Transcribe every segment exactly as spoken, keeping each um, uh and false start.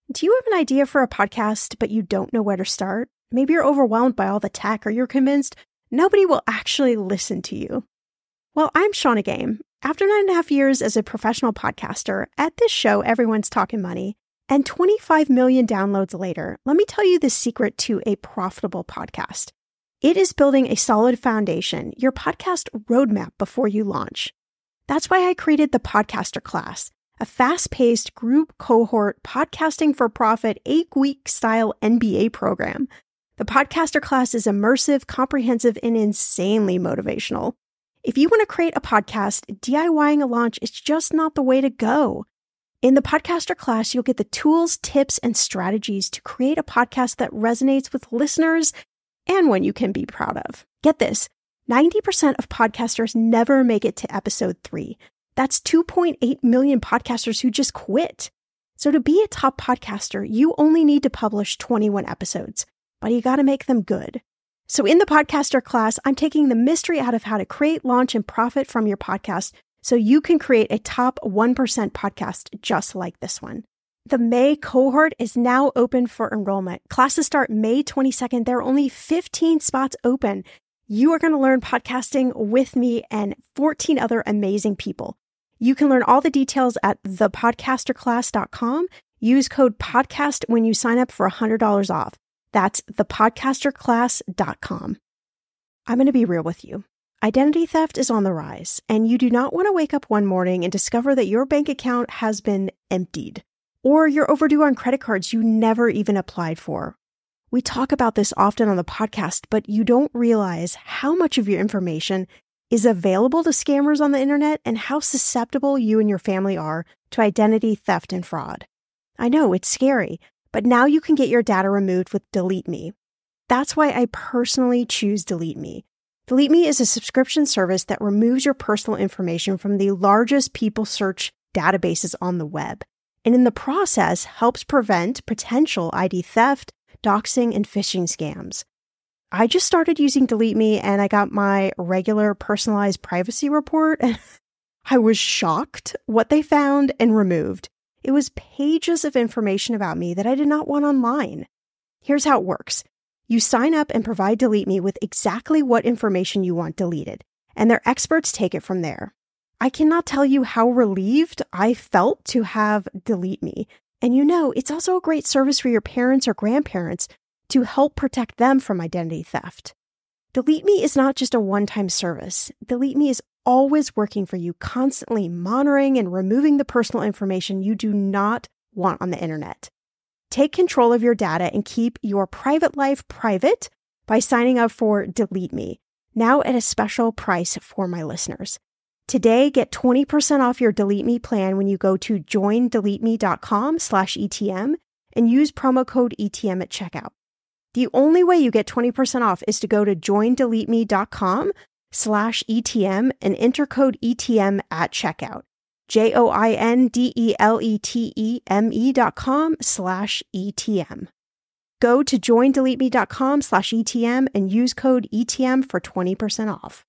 Do you have an idea for a podcast, but you don't know where to start? Maybe you're overwhelmed by all the tech, or you're convinced nobody will actually listen to you. Well, I'm Shannah Game. After nine and a half years as a professional podcaster, at this show, everyone's talking money, and twenty-five million downloads later, let me tell you the secret to a profitable podcast. It is building a solid foundation, your podcast roadmap before you launch. That's why I created the Podcaster Class, a fast-paced group cohort podcasting for profit eight-week style M B A program. The Podcaster Class is immersive, comprehensive, and insanely motivational. If you want to create a podcast, DIYing a launch is just not the way to go. In the Podcaster Class, you'll get the tools, tips, and strategies to create a podcast that resonates with listeners and one you can be proud of. Get this, ninety percent of podcasters never make it to episode three. That's two point eight million podcasters who just quit. So to be a top podcaster, you only need to publish twenty-one episodes, but you got to make them good. So in the Podcaster Class, I'm taking the mystery out of how to create, launch, and profit from your podcast so you can create a top one percent podcast just like this one. The May cohort is now open for enrollment. Classes start May twenty-second. There are only fifteen spots open. You are going to learn podcasting with me and fourteen other amazing people. You can learn all the details at the podcaster class dot com. Use code PODCAST when you sign up for one hundred dollars off. That's the podcaster class dot com. I'm going to be real with you. Identity theft is on the rise, and you do not want to wake up one morning and discover that your bank account has been emptied, or you're overdue on credit cards you never even applied for. We talk about this often on the podcast, but you don't realize how much of your information is available to scammers on the internet and how susceptible you and your family are to identity theft and fraud. I know it's scary, but now you can get your data removed with Delete Me. That's why I personally choose Delete Me. Delete Me is a subscription service that removes your personal information from the largest people search databases on the web, and in the process helps prevent potential I D theft, doxing, and phishing scams. I just started using Delete Me and I got my regular personalized privacy report and I was shocked what they found and removed. It was pages of information about me that I did not want online. Here's how it works. You sign up and provide Delete Me with exactly what information you want deleted, and their experts take it from there. I cannot tell you how relieved I felt to have Delete Me. And you know, it's also a great service for your parents or grandparents to help protect them from identity theft. Delete Me is not just a one-time service. Delete Me is always working for you, constantly monitoring and removing the personal information you do not want on the internet. Take control of your data and keep your private life private by signing up for Delete Me, now at a special price for my listeners. Today, get twenty percent off your Delete Me plan when you go to join delete me dot com slash E T M and use promo code E T M at checkout. The only way you get twenty percent off is to go to join delete me dot com slash E T M and enter code E T M at checkout. J O I N D E L E T E M E dot com slash E T M. Go to join delete me dot com slash E T M and use code E T M for twenty percent off.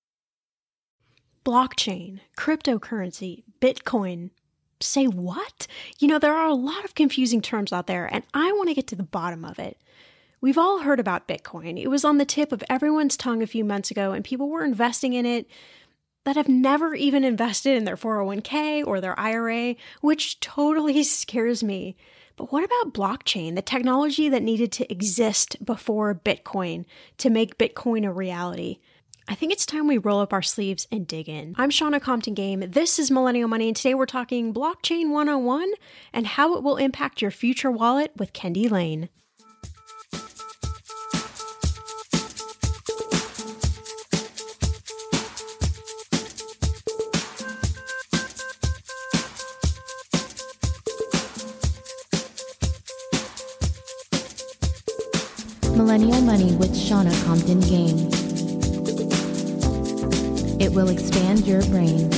Blockchain, cryptocurrency, Bitcoin. Say what? You know, there are a lot of confusing terms out there, and I want to get to the bottom of it. We've all heard about Bitcoin. It was on the tip of everyone's tongue a few months ago, and people were investing in it that have never even invested in their four oh one k or their I R A, which totally scares me. But what about blockchain, the technology that needed to exist before Bitcoin to make Bitcoin a reality? I think it's time we roll up our sleeves and dig in. I'm Shannah Compton Game. This is Millennial Money, and today we're talking Blockchain one oh one and how it will impact your future wallet with Kendi Lane. Millennial Money with Shannah Compton Game. It will expand your brain.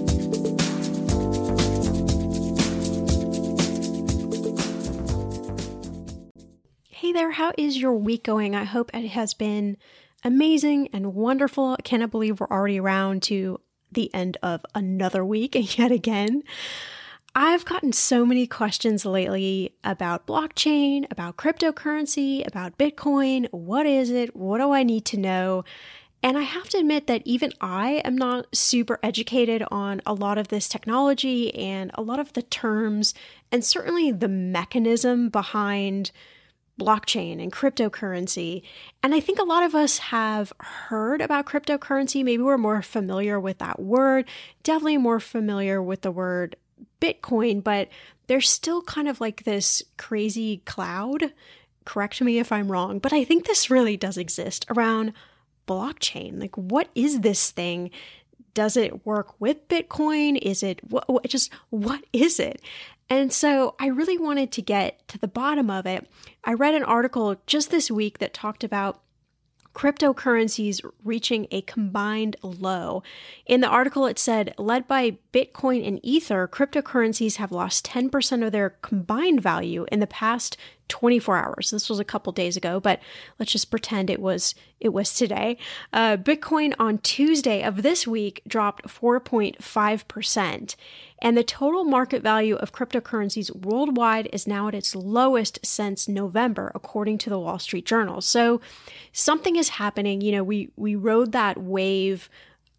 Hey there, how is your week going? I hope it has been amazing and wonderful. I cannot believe we're already around to the end of another week yet again. I've gotten so many questions lately about blockchain, about cryptocurrency, about Bitcoin. What is it? What do I need to know? And I have to admit that even I am not super educated on a lot of this technology and a lot of the terms, and certainly the mechanism behind blockchain and cryptocurrency. And I think a lot of us have heard about cryptocurrency. Maybe we're more familiar with that word, definitely more familiar with the word Bitcoin, but there's still kind of like this crazy cloud. Correct me if I'm wrong, but I think this really does exist around blockchain. Like, what is this thing? Does it work with Bitcoin? Is it what, just what is it? And so I really wanted to get to the bottom of it. I read an article just this week that talked about cryptocurrencies reaching a combined low. In the article, it said, led by Bitcoin and Ether, cryptocurrencies have lost ten percent of their combined value in the past twenty-four hours. This was a couple days ago, but let's just pretend it was it was today. Uh, Bitcoin on Tuesday of this week dropped four point five percent. And the total market value of cryptocurrencies worldwide is now at its lowest since November, according to the Wall Street Journal. So something is happening. You know, we we rode that wave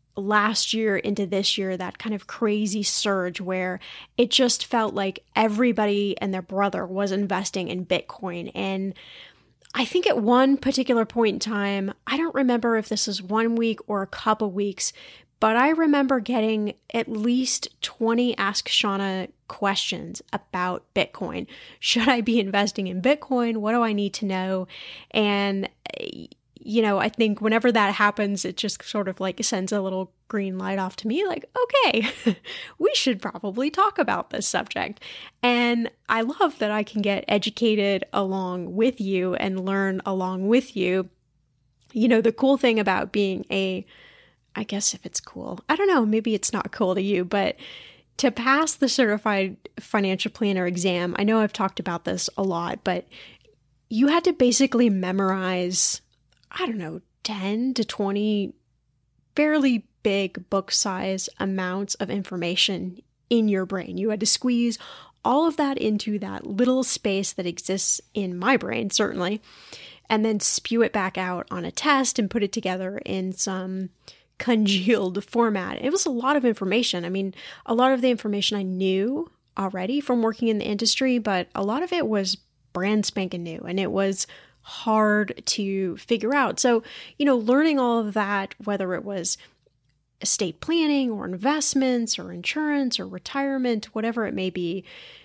last year into this year, that kind of crazy surge where it just felt like everybody and their brother was investing in Bitcoin. And I think at one particular point in time, I don't remember if this was one week or a couple weeks, but I remember getting at least twenty Ask Shauna questions about Bitcoin. Should I be investing in Bitcoin? What do I need to know? And, you know, I think whenever that happens, it just sort of like sends a little green light off to me, like, okay, we should probably talk about this subject. And I love that I can get educated along with you and learn along with you. You know, the cool thing about being a I guess if it's cool, I don't know, maybe it's not cool to you, but to pass the certified financial planner exam, I know I've talked about this a lot, but you had to basically memorize, I don't know, ten to twenty fairly big book size amounts of information in your brain. You had to squeeze all of that into that little space that exists in my brain, certainly, and then spew it back out on a test and put it together in some congealed format. It was a lot of information. I mean, a lot of the information I knew already from working in the industry, but a lot of it was brand spanking new and it was hard to figure out. So, you know, learning all of that, whether it was estate planning or investments or insurance or retirement, whatever it may be,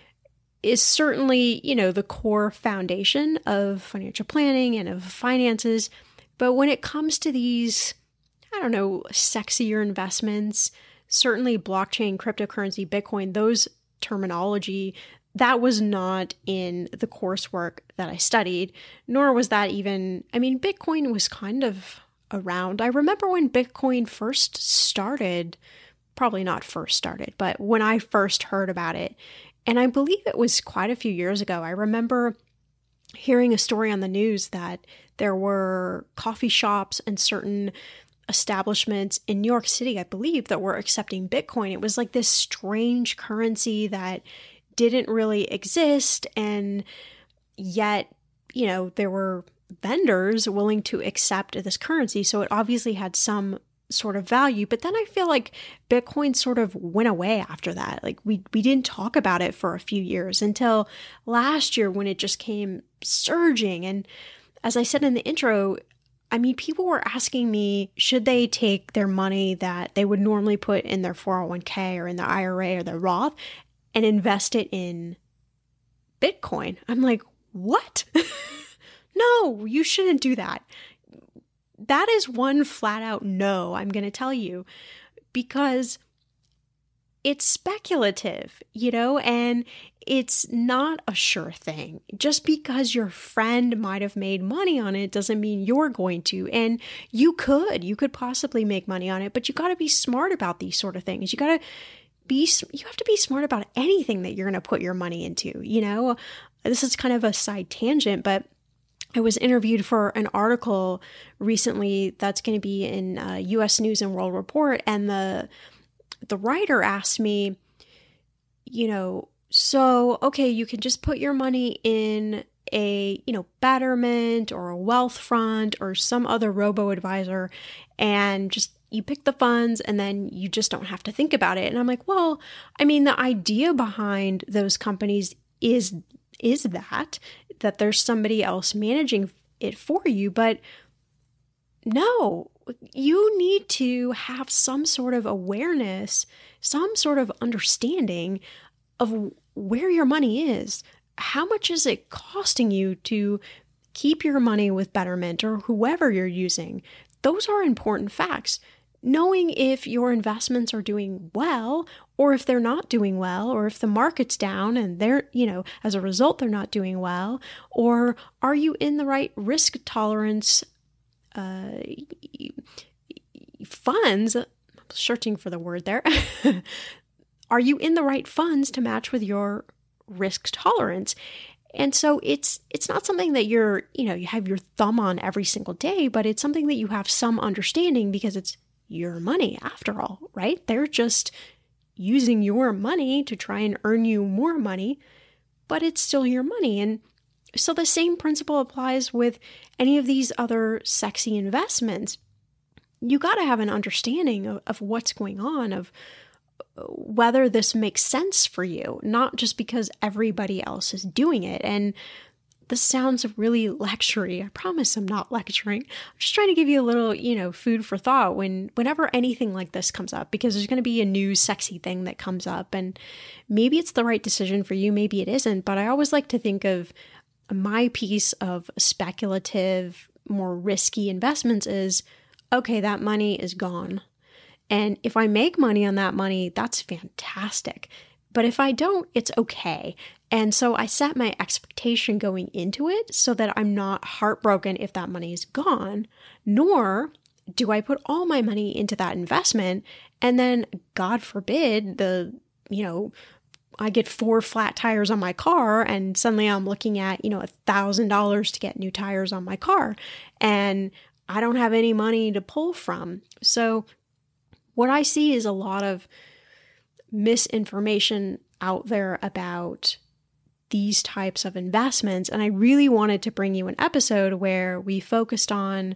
is certainly, you know, the core foundation of financial planning and of finances. But when it comes to these, I don't know, sexier investments, certainly blockchain, cryptocurrency, Bitcoin, those terminology, that was not in the coursework that I studied, nor was that even, I mean, Bitcoin was kind of around. I remember when Bitcoin first started, probably not first started, but when I first heard about it, and I believe it was quite a few years ago, I remember hearing a story on the news that there were coffee shops and certain establishments in New York City, I believe, that were accepting Bitcoin. It was like this strange currency that didn't really exist. And yet, you know, there were vendors willing to accept this currency. So it obviously had some sort of value. But then I feel like Bitcoin sort of went away after that. Like we, we didn't talk about it for a few years until last year when it just came surging. And as I said in the intro, I mean, people were asking me, should they take their money that they would normally put in their four oh one k or in their I R A or their Roth and invest it in Bitcoin? I'm like, what? No, you shouldn't do that. That is one flat out no, I'm going to tell you, because it's speculative, you know, and it's not a sure thing. Just because your friend might have made money on it doesn't mean you're going to. And you could, you could possibly make money on it, but you got to be smart about these sort of things. You got to be, you have to be smart about anything that you're going to put your money into, you know. This is kind of a side tangent, but I was interviewed for an article recently that's going to be in uh, U S News and World Report, and the the writer asked me, you know, so, okay, you can just put your money in a, you know, Betterment or a Wealthfront or some other robo-advisor and just you pick the funds and then you just don't have to think about it. And I'm like, well, I mean, the idea behind those companies is is that, that there's somebody else managing it for you. But no, you need to have some sort of awareness, some sort of understanding of where your money is. How much is it costing you to keep your money with Betterment or whoever you're using? Those are important facts. Knowing if your investments are doing well or if they're not doing well, or if the market's down and they're, you know, as a result, they're not doing well, or are you in the right risk tolerance uh, funds? I'm searching for the word there. Are you in the right funds to match with your risk tolerance? And so it's it's not something that you're, you know, you have your thumb on every single day, but it's something that you have some understanding because it's your money after all, right? They're just using your money to try and earn you more money, but it's still your money. And so the same principle applies with any of these other sexy investments. You got to have an understanding of, of what's going on, of whether this makes sense for you, not just because everybody else is doing it. And this sounds really lectury. I promise I'm not lecturing. I'm just trying to give you a little, you know, food for thought when whenever anything like this comes up, because there's going to be a new sexy thing that comes up and maybe it's the right decision for you, maybe it isn't. But I always like to think of my piece of speculative, more risky investments is, okay, that money is gone. And if I make money on that money, that's fantastic. But if I don't, it's okay. And so I set my expectation going into it so that I'm not heartbroken if that money is gone, nor do I put all my money into that investment and then, God forbid, the, you know, I get four flat tires on my car and suddenly I'm looking at, you know, a thousand dollars to get new tires on my car and I don't have any money to pull from. So what I see is a lot of misinformation out there about these types of investments. And I really wanted to bring you an episode where we focused on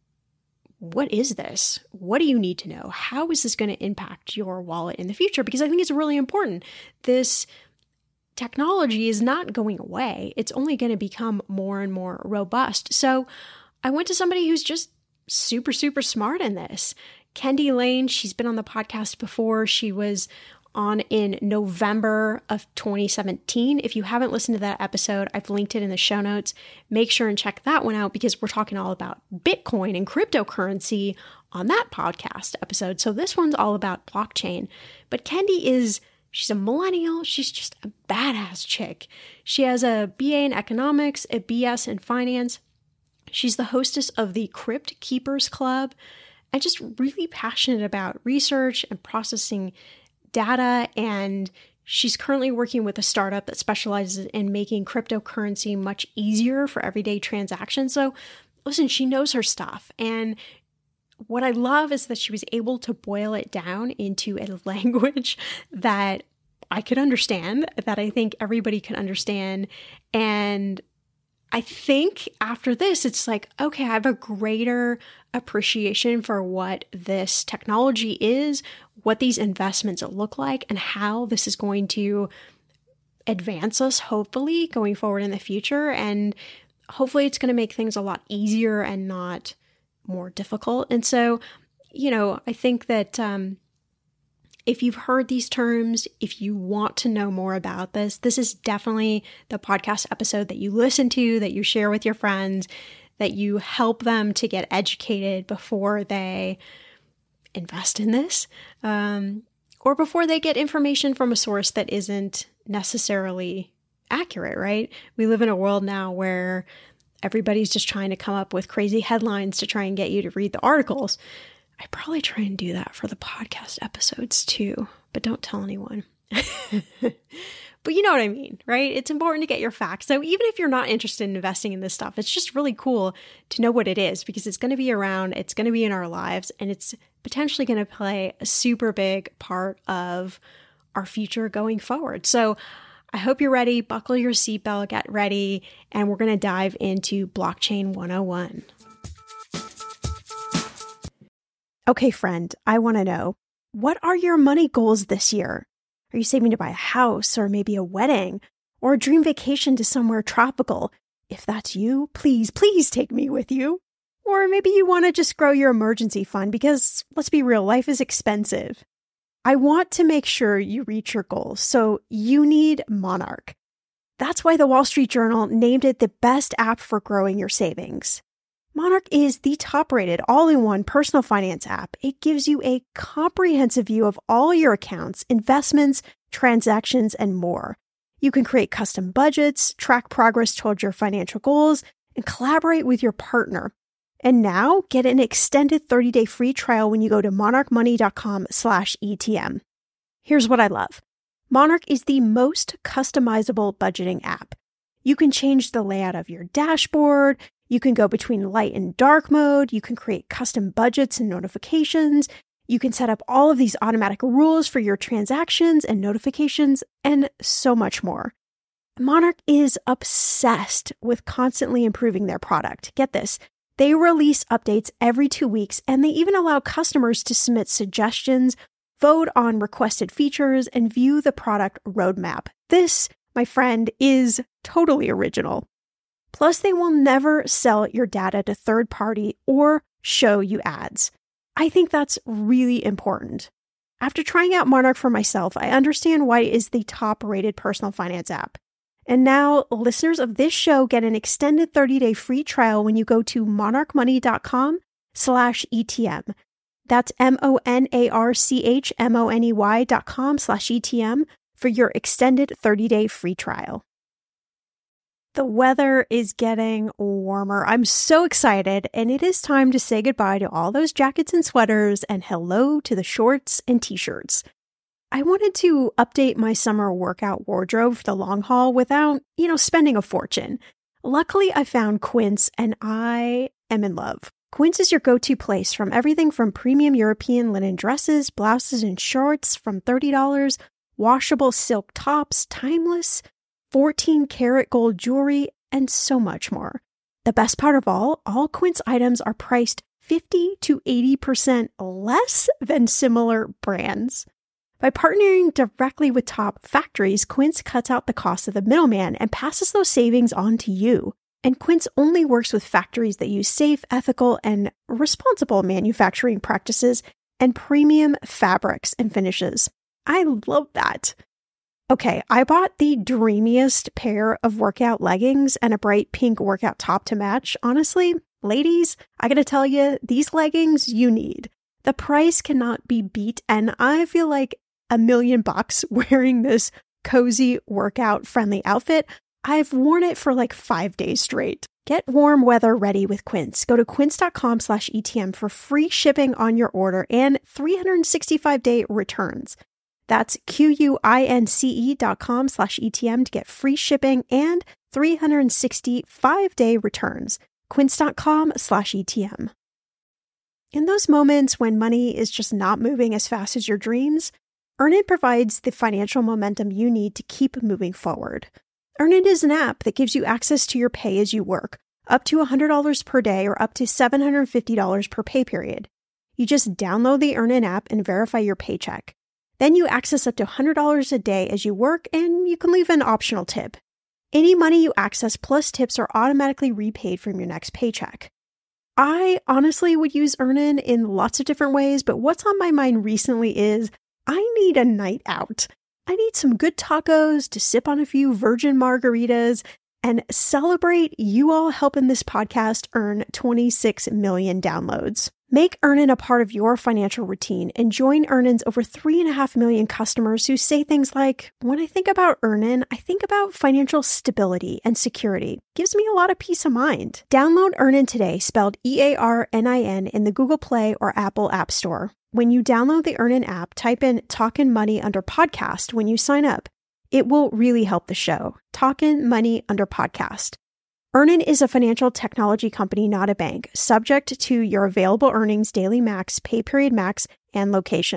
what is this? What do you need to know? How is this going to impact your wallet in the future? Because I think it's really important. This technology is not going away. It's only going to become more and more robust. So I went to somebody who's just super, super smart in this. Kendi Lane, she's been on the podcast before. She was on in November of twenty seventeen. If you haven't listened to that episode, I've linked it in the show notes. Make sure and check that one out because we're talking all about Bitcoin and cryptocurrency on that podcast episode. So this one's all about blockchain. But Kendi is, she's a millennial. She's just a badass chick. She has a B A in economics, a B S in finance. She's the hostess of the Crypt Keepers Club and just really passionate about research and processing data, and she's currently working with a startup that specializes in making cryptocurrency much easier for everyday transactions. So listen, she knows her stuff. And what I love is that she was able to boil it down into a language that I could understand, that I think everybody could understand. And I think after this, it's like, okay, I have a greater appreciation for what this technology is, what these investments look like, and how this is going to advance us, hopefully, going forward in the future. And hopefully it's going to make things a lot easier and not more difficult. And so, you know, I think that um, if you've heard these terms, if you want to know more about this, this is definitely the podcast episode that you listen to, that you share with your friends, that you help them to get educated before they invest in this, um, or before they get information from a source that isn't necessarily accurate, right? We live in a world now where everybody's just trying to come up with crazy headlines to try and get you to read the articles. I probably try and do that for the podcast episodes too, but don't tell anyone. But you know what I mean, right? It's important to get your facts. So even if you're not interested in investing in this stuff, it's just really cool to know what it is because it's going to be around, it's going to be in our lives, and it's potentially going to play a super big part of our future going forward. So I hope you're ready. Buckle your seatbelt, get ready, and we're going to dive into Blockchain one oh one. Okay, friend, I want to know, what are your money goals this year? Are you saving to buy a house or maybe a wedding or a dream vacation to somewhere tropical? If that's you, please, please take me with you. Or maybe you want to just grow your emergency fund because, let's be real, life is expensive. I want to make sure you reach your goals, so you need Monarch. That's why the Wall Street Journal named it the best app for growing your savings. Monarch is the top-rated all-in-one personal finance app. It gives you a comprehensive view of all your accounts, investments, transactions, and more. You can create custom budgets, track progress towards your financial goals, and collaborate with your partner. And now, get an extended thirty-day free trial when you go to monarchmoney.com slash ETM. Here's what I love. Monarch is the most customizable budgeting app. You can change the layout of your dashboard. You can go between light and dark mode. You can create custom budgets and notifications. You can set up all of these automatic rules for your transactions and notifications, and so much more. Monarch is obsessed with constantly improving their product. Get this. They release updates every two weeks, and they even allow customers to submit suggestions, vote on requested features, and view the product roadmap. This, my friend, is totally original. Plus, they will never sell your data to third party or show you ads. I think that's really important. After trying out Monarch for myself, I understand why it is the top-rated personal finance app. And now, listeners of this show get an extended thirty-day free trial when you go to monarchmoney.com slash ETM. That's M-O-N-A-R-C-H-M-O-N-E-Y dot com slash ETM for your extended thirty-day free trial. The weather is getting warmer. I'm so excited, and it is time to say goodbye to all those jackets and sweaters and hello to the shorts and t-shirts. I wanted to update my summer workout wardrobe for the long haul without, you know, spending a fortune. Luckily, I found Quince, and I am in love. Quince is your go-to place from everything from premium European linen dresses, blouses, and shorts from thirty dollars, washable silk tops, timeless, fourteen karat gold jewelry, and so much more. The best part of all, all Quince items are priced fifty to eighty percent less than similar brands. By partnering directly with top factories, Quince cuts out the cost of the middleman and passes those savings on to you. And Quince only works with factories that use safe, ethical, and responsible manufacturing practices and premium fabrics and finishes. I love that. Okay, I bought the dreamiest pair of workout leggings and a bright pink workout top to match. Honestly, ladies, I gotta tell you, these leggings you need. The price cannot be beat, and I feel like a million bucks wearing this cozy workout-friendly outfit. I've worn it for like five days straight. Get warm weather ready with Quince. Go to quince.com slash ETM for free shipping on your order and three hundred sixty-five day returns. That's Q-U-I-N-C-E dot com slash ETM to get free shipping and three hundred sixty-five day returns. Quince.com slash ETM. In those moments when money is just not moving as fast as your dreams, Earnin provides the financial momentum you need to keep moving forward. Earnin is an app that gives you access to your pay as you work, up to one hundred dollars per day or up to seven hundred fifty dollars per pay period. You just download the Earnin app and verify your paycheck. Then you access up to one hundred dollars a day as you work, and you can leave an optional tip. Any money you access plus tips are automatically repaid from your next paycheck. I honestly would use Earnin in lots of different ways, but what's on my mind recently is I need a night out. I need some good tacos to sip on a few virgin margaritas and celebrate you all helping this podcast earn twenty-six million downloads. Make Earnin a part of your financial routine and join Earnin's over three and a half million customers who say things like, when I think about Earnin, I think about financial stability and security. Gives me a lot of peace of mind. Download Earnin today, spelled E A R N I N, in the Google Play or Apple App Store. When you download the Earnin app, type in Talkin' Money under podcast when you sign up. It will really help the show. Talkin' Money under podcast. Earnin is a financial technology company, not a bank, subject to your available earnings, daily max, pay period max, and location.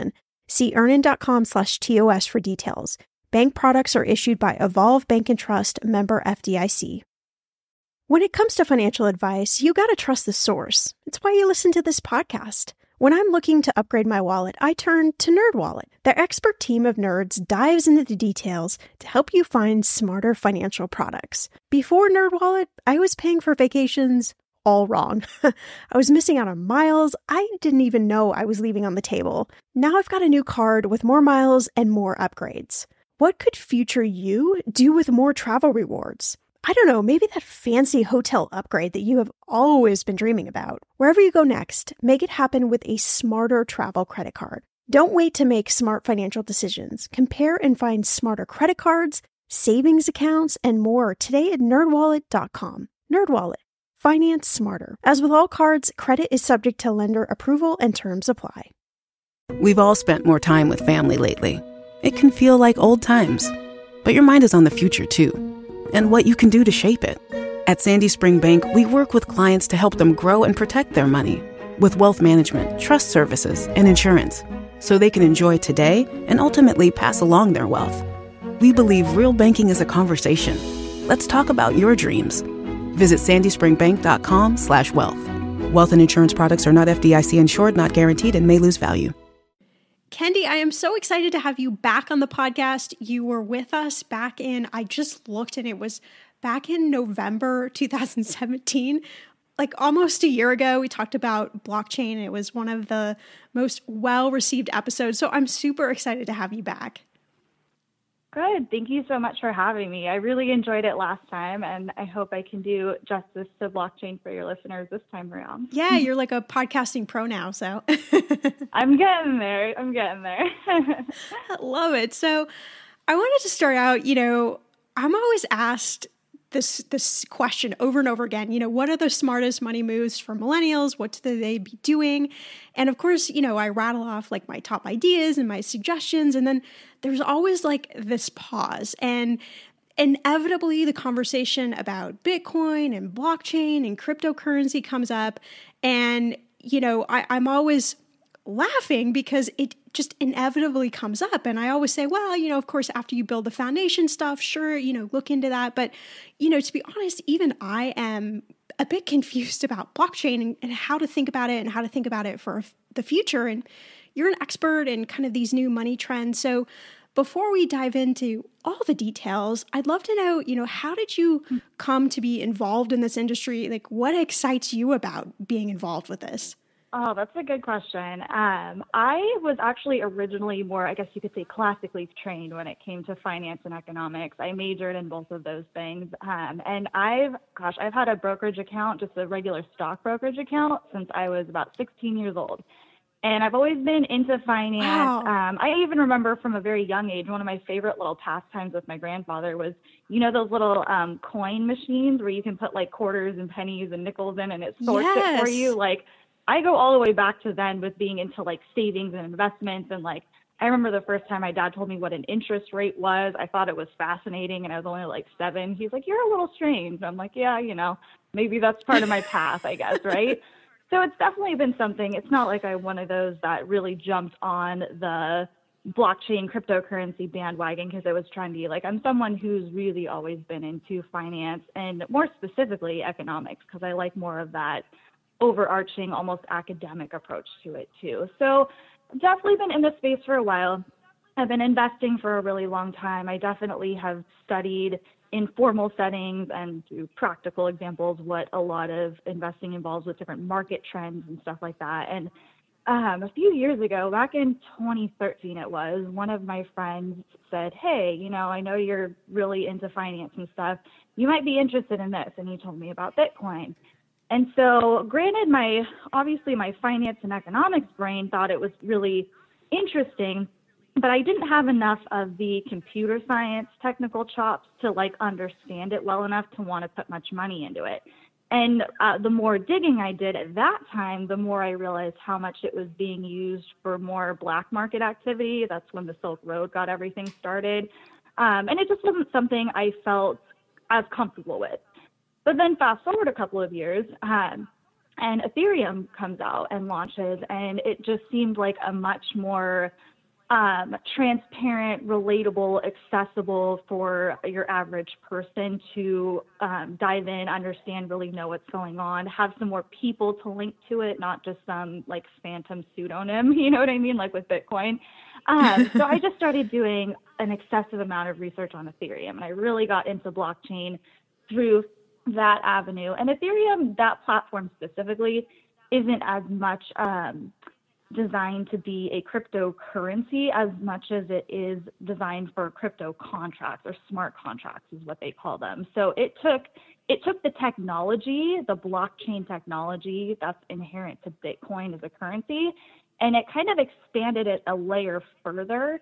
See earnin.com slash TOS for details. Bank products are issued by Evolve Bank and Trust, member F D I C. When it comes to financial advice, you gotta trust the source. It's why you listen to this podcast. When I'm looking to upgrade my wallet, I turn to NerdWallet. Their expert team of nerds dives into the details to help you find smarter financial products. Before NerdWallet, I was paying for vacations all wrong. I was missing out on miles I didn't even know I was leaving on the table. Now I've got a new card with more miles and more upgrades. What could future you do with more travel rewards? I don't know, maybe that fancy hotel upgrade that you have always been dreaming about. Wherever you go next, make it happen with a smarter travel credit card. Don't wait to make smart financial decisions. Compare and find smarter credit cards, savings accounts, and more today at nerd wallet dot com. NerdWallet. Finance smarter. As with all cards, credit is subject to lender approval and terms apply. We've all spent more time with family lately. It can feel like old times, but your mind is on the future too, and what you can do to shape it. At Sandy Spring Bank, we work with clients to help them grow and protect their money with wealth management, trust services, and insurance, so they can enjoy today and ultimately pass along their wealth. We believe real banking is a conversation. Let's talk about your dreams. Visit sandy spring bank dot com slash wealth. Wealth and insurance products are not F D I C insured, not guaranteed, and may lose value. Kendi, I am so excited to have you back on the podcast. You were with us back in, I just looked and it was back in November two thousand seventeen, like almost a year ago. We talked about blockchain. It was one of the most well-received episodes. So I'm super excited to have you back. Good. Thank you so much for having me. I really enjoyed it last time, and I hope I can do justice to blockchain for your listeners this time around. Yeah, you're like a podcasting pro now, so. I'm getting there. I'm getting there. I love it. So I wanted to start out, you know, I'm always asked this this question over and over again, you know, what are the smartest money moves for millennials? What should they be doing? And of course, you know, I rattle off like my top ideas and my suggestions. And then there's always like this pause. And inevitably the conversation about Bitcoin and blockchain and cryptocurrency comes up. And, you know, I, I'm always laughing because it just inevitably comes up. And I always say, well, you know, of course, after you build the foundation stuff, sure, you know, look into that. But, you know, to be honest, even I am a bit confused about blockchain and, and how to think about it and how to think about it for the future. And you're an expert in kind of these new money trends. So before we dive into all the details, I'd love to know, you know, how did you come to be involved in this industry? Like, what excites you about being involved with this? Oh, that's a good question. Um, I was actually originally more, I guess you could say, classically trained when it came to finance and economics. I majored in both of those things. Um, and I've, gosh, I've had a brokerage account, just a regular stock brokerage account, since I was about sixteen years old. And I've always been into finance. Wow. Um, I even remember from a very young age, one of my favorite little pastimes with my grandfather was, you know, those little um, coin machines where you can put like quarters and pennies and nickels in and it sorts Yes. it for you. Like, I go all the way back to then with being into like savings and investments. And like, I remember the first time my dad told me what an interest rate was. I thought it was fascinating. And I was only like seven. He's like, you're a little strange. I'm like, yeah, you know, maybe that's part of my path, I guess. Right. So it's definitely been something. It's not like I'm one of those that really jumped on the blockchain cryptocurrency bandwagon because I was trying to be like, I'm someone who's really always been into finance and more specifically economics because I like more of that overarching, almost academic approach to it too. So definitely been in this space for a while. I've been investing for a really long time. I definitely have studied in formal settings and through practical examples what a lot of investing involves with different market trends and stuff like that. And um, a few years ago, back in twenty thirteen it was, one of my friends said, hey, you know, I know you're really into finance and stuff. You might be interested in this. And he told me about Bitcoin. And so granted, my obviously my finance and economics brain thought it was really interesting, but I didn't have enough of the computer science technical chops to like understand it well enough to want to put much money into it. And uh, the more digging I did at that time, the more I realized how much it was being used for more black market activity. That's when the Silk Road got everything started. Um, and it just wasn't something I felt as comfortable with. But then fast forward a couple of years, um, and Ethereum comes out and launches, and it just seemed like a much more um, transparent, relatable, accessible for your average person to um, dive in, understand, really know what's going on, have some more people to link to it, not just some like phantom pseudonym, you know what I mean, like with Bitcoin. Um, so I just started doing an excessive amount of research on Ethereum, and I really got into blockchain through that avenue. And Ethereum, that platform specifically, isn't as much um, designed to be a cryptocurrency as much as it is designed for crypto contracts, or smart contracts is what they call them. So it took it took the technology, the blockchain technology that's inherent to Bitcoin as a currency, and it kind of expanded it a layer further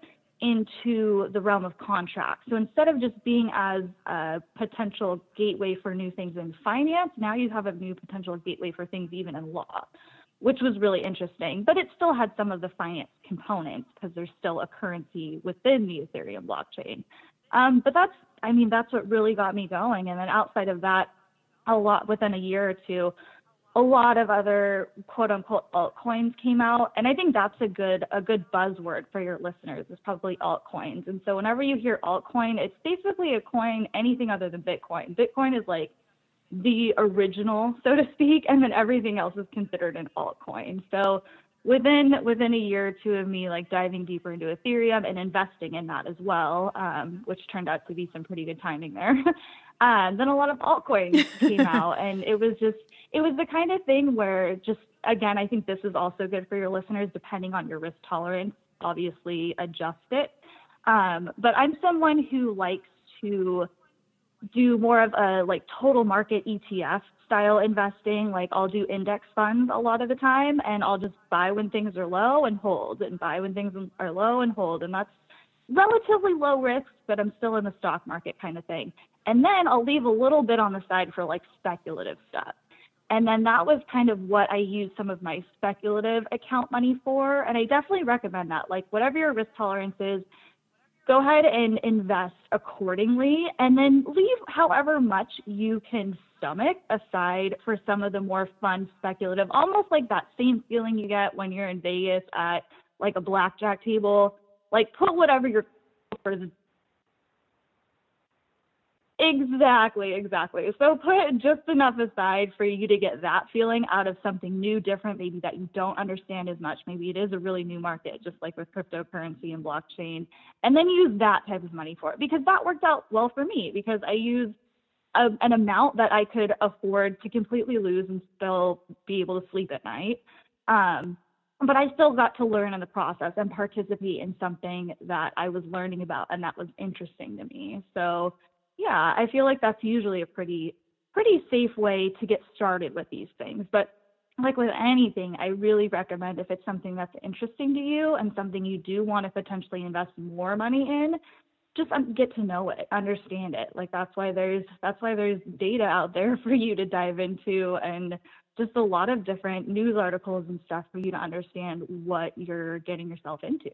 into the realm of contracts. So instead of just being as a potential gateway for new things in finance, now you have a new potential gateway for things even in law, which was really interesting. But it still had some of the finance components because there's still a currency within the Ethereum blockchain. Um, but that's, I mean, that's what really got me going. And then outside of that, a lot within a year or two, a lot of other quote unquote altcoins came out. And I think that's a good a good buzzword for your listeners is probably altcoins. And so whenever you hear altcoin, it's basically a coin, anything other than Bitcoin. Bitcoin is like the original, so to speak, and then everything else is considered an altcoin. So within within a year or two of me like diving deeper into Ethereum and investing in that as well, um, which turned out to be some pretty good timing there. um, then a lot of altcoins came out, and it was just it was the kind of thing where just again, I think this is also good for your listeners, depending on your risk tolerance. Obviously, adjust it. Um, but I'm someone who likes to do more of a like total market E T F style investing. Like I'll do index funds a lot of the time, and I'll just buy when things are low and hold, and buy when things are low and hold. And that's relatively low risk, but I'm still in the stock market kind of thing. And then I'll leave a little bit on the side for like speculative stuff. And then that was kind of what I used some of my speculative account money for. And I definitely recommend that. Like whatever your risk tolerance is, go ahead and invest accordingly, and then leave however much you can stomach aside for some of the more fun speculative, almost like that same feeling you get when you're in Vegas at like a blackjack table. Like put whatever your Exactly, exactly. So put just enough aside for you to get that feeling out of something new, different, maybe that you don't understand as much. Maybe it is a really new market, just like with cryptocurrency and blockchain. And then use that type of money for it, because that worked out well for me, because I used a, an amount that I could afford to completely lose and still be able to sleep at night. Um, but I still got to learn in the process and participate in something that I was learning about and that was interesting to me. So yeah, I feel like that's usually a pretty, pretty safe way to get started with these things. But like with anything, I really recommend if it's something that's interesting to you and something you do want to potentially invest more money in, just get to know it, understand it. Like that's why there's, that's why there's data out there for you to dive into, and just a lot of different news articles and stuff for you to understand what you're getting yourself into.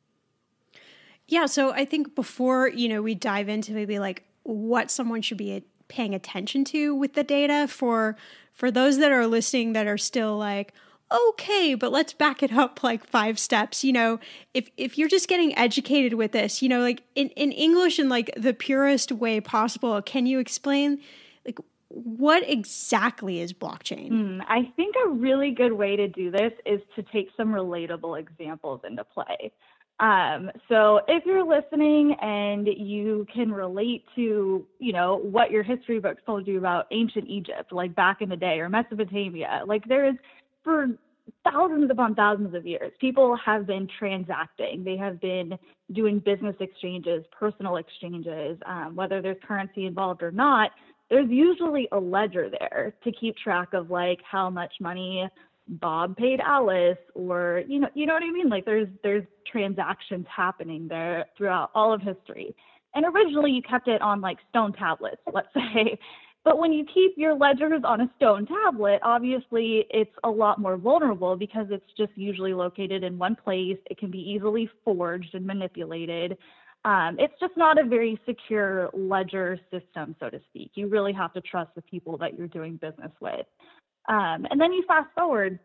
Yeah. So I think before, you know, we dive into maybe like what someone should be paying attention to with the data, for for those that are listening that are still like, okay, but let's back it up like five steps. You know, if if you're just getting educated with this, you know, like in, in English in like the purest way possible, can you explain like what exactly is blockchain? Mm, I think a really good way to do this is to take some relatable examples into play. Um, so if you're listening and you can relate to, you know, what your history books told you about ancient Egypt, like back in the day, or Mesopotamia, like there is, for thousands upon thousands of years, people have been transacting. They have been doing business exchanges, personal exchanges, um, whether there's currency involved or not. There's usually a ledger there to keep track of like how much money Bob paid Alice, or, you know, you know what I mean? Like there's, there's transactions happening there throughout all of history. And originally you kept it on like stone tablets, let's say. But when you keep your ledgers on a stone tablet, obviously it's a lot more vulnerable because it's just usually located in one place. It can be easily forged and manipulated. Um, it's just not a very secure ledger system, so to speak. You really have to trust the people that you're doing business with. Um, and then you fast forward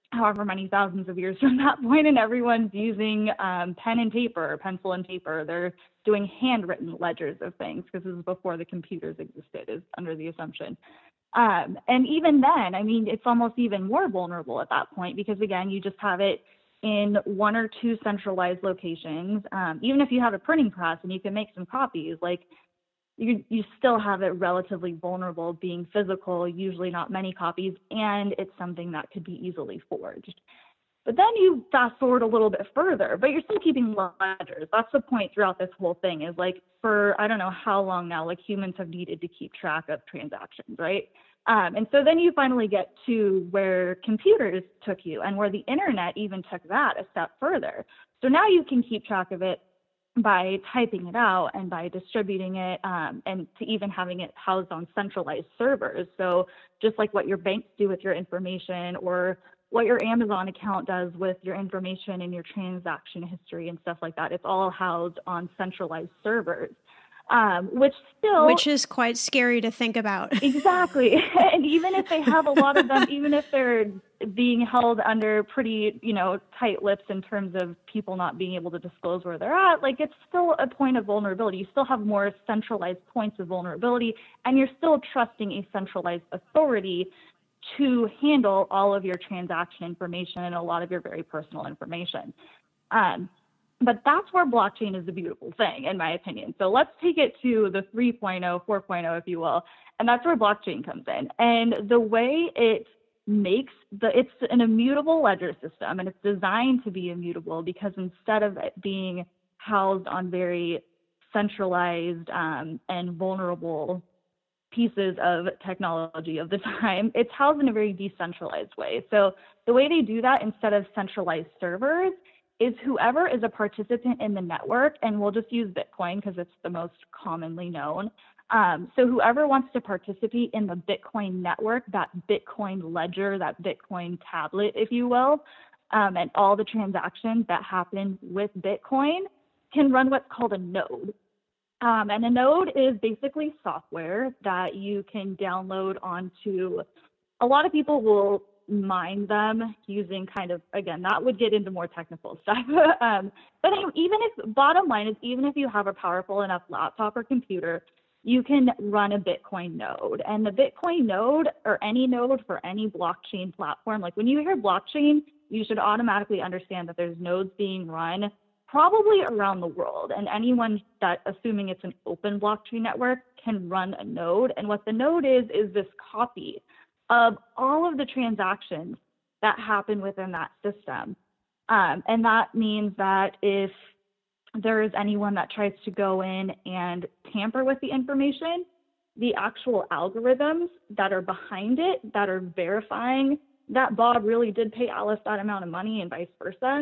however many thousands of years from that point, and everyone's using um, pen and paper, pencil and paper. They're doing handwritten ledgers of things because this is before the computers existed, is under the assumption. Um, and even then, I mean, it's almost even more vulnerable at that point because, again, you just have it in one or two centralized locations. Um, even if you have a printing press and you can make some copies, like you, you still have it relatively vulnerable being physical, usually not many copies, and it's something that could be easily forged. But then you fast forward a little bit further, but you're still keeping ledgers. That's the point throughout this whole thing is like for, I don't know how long now, like humans have needed to keep track of transactions, right? Um, and so then you finally get to where computers took you and where the internet even took that a step further. So now you can keep track of it by typing it out and by distributing it um, and to even having it housed on centralized servers. So just like what your banks do with your information or what your Amazon account does with your information and your transaction history and stuff like that, it's all housed on centralized servers. Um, which still, which is quite scary to think about. Exactly. And even if they have a lot of them, even if they're being held under pretty, you know, tight lips in terms of people not being able to disclose where they're at, like it's still a point of vulnerability. You still have more centralized points of vulnerability, and you're still trusting a centralized authority to handle all of your transaction information and a lot of your very personal information. Um, But that's where blockchain is a beautiful thing, in my opinion. So let's take it to the three point oh, four point oh, if you will. And that's where blockchain comes in. And the way it makes the, it's an immutable ledger system, and it's designed to be immutable because instead of it being housed on very centralized um, and vulnerable pieces of technology of the time, it's housed in a very decentralized way. So the way they do that instead of centralized servers is whoever is a participant in the network, and we'll just use Bitcoin because it's the most commonly known. Um, so whoever wants to participate in the Bitcoin network, that Bitcoin ledger, that Bitcoin tablet, if you will, um, and all the transactions that happen with Bitcoin can run what's called a node. Um, and a node is basically software that you can download onto. A lot of people will mine them using kind of, again, that would get into more technical stuff. um, but even if, bottom line is, even if you have a powerful enough laptop or computer, you can run a Bitcoin node. And the Bitcoin node, or any node for any blockchain platform, like when you hear blockchain, you should automatically understand that there's nodes being run probably around the world. And anyone that, assuming it's an open blockchain network, can run a node. And what the node is, is this copy of all of the transactions that happen within that system. Um, and that means that if there is anyone that tries to go in and tamper with the information, the actual algorithms that are behind it, that are verifying that Bob really did pay Alice that amount of money and vice versa,